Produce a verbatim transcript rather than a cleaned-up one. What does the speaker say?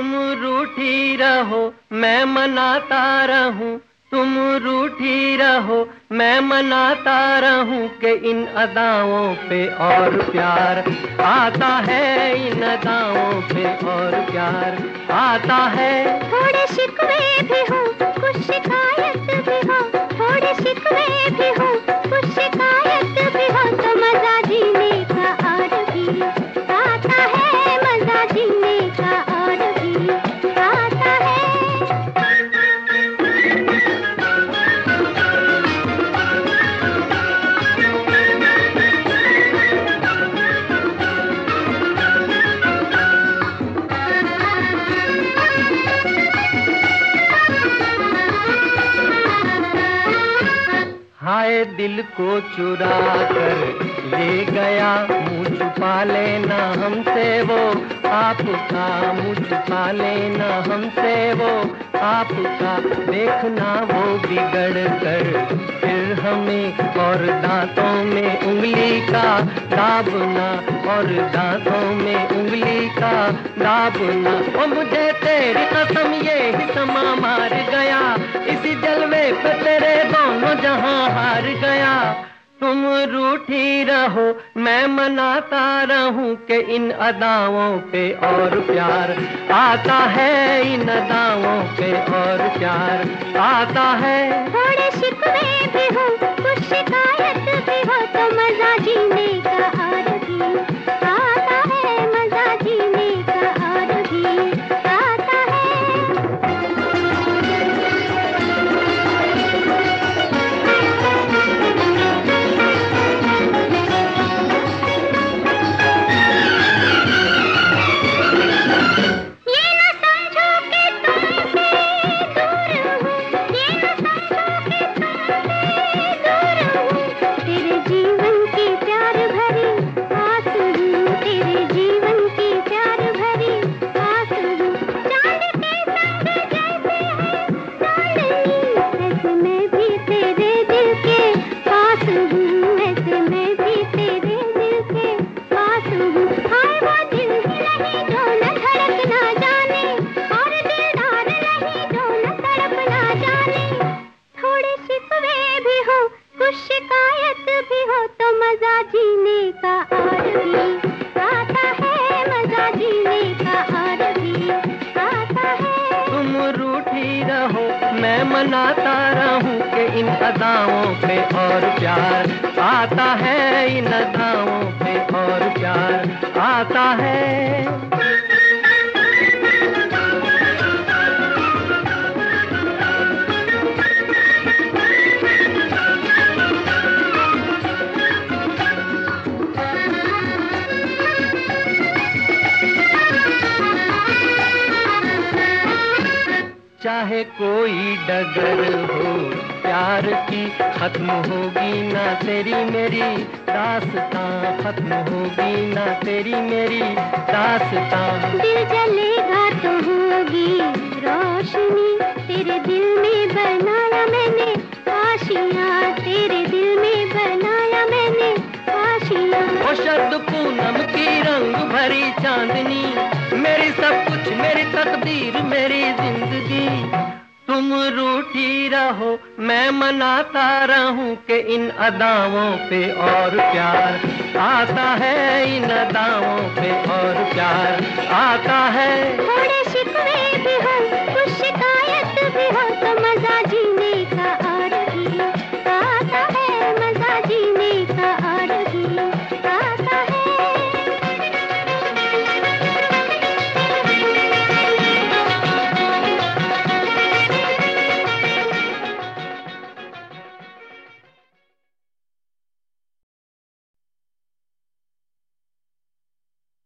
तुम रूठी रहो मैं मनाता रहूं, तुम रूठी रहो मैं मनाता रहूं कि इन अदाओं पे और प्यार आता है, इन अदाओं पे और प्यार आता है। थोड़े शिकवे भी हो कुछ शिकायत भी हो, थोड़े शिकवे भी हो कुछ शिकायत भी हो, तो मजा जीने का और भी आता है, मजा जीने का और भी आता है। हाय दिल को चुरा कर ले गया, मुँह छुपा लेना हमसे वो आपका, मुँह छुपा लेना हमसे वो आपका, देखना वो बिगड़ कर फिर हमें और दांतों में उंगली का दाबना, और दांतों में उंगली का दाबना। ओ मुझे तेरी कसम ये ही समा मार गया, इसी जलवे पे तेरे दोनों जहां हार गया। तुम रूठी रहो मैं मनाता रहूं कि इन अदाओं पे और प्यार आता है, इन अदाओं पे और प्यार आता है। थोड़े शिकवे भी हो कुछ शिकायत भी हो, तो मजा जीने का और भी आता है, मजा जीने का और भी आता है। शिकायत भी हो तो मजा जीने का और भी आता है, मजा जीने का और भी आता है। तुम रूठी रहो मैं मनाता रहूं कि इन अदाओं पे और प्यार आता है, इन अदाओं पे और प्यार आता है। चाहे कोई डगर हो प्यार की, खत्म होगी ना तेरी मेरी दास्तां, खत्म होगी ना तेरी मेरी दास्तां। दिल जलेगा तो होगी रोशनी, तेरे दिल में बनाया मैंने आशियाँ, तेरे दिल में बनाया मैंने आशियाँ। ओ शरद पूनम की रंग भरी चांदनी, मेरी सब कुछ मेरी तकदीर मेरी जिंदगी। तुम रूठी रहो मैं मनाता रहूं कि इन अदाओं पे और प्यार आता है, इन अदाओं पे और प्यार आता है। थोड़े शिकवे भी हो कुछ शिकायत भी हो, तो मजा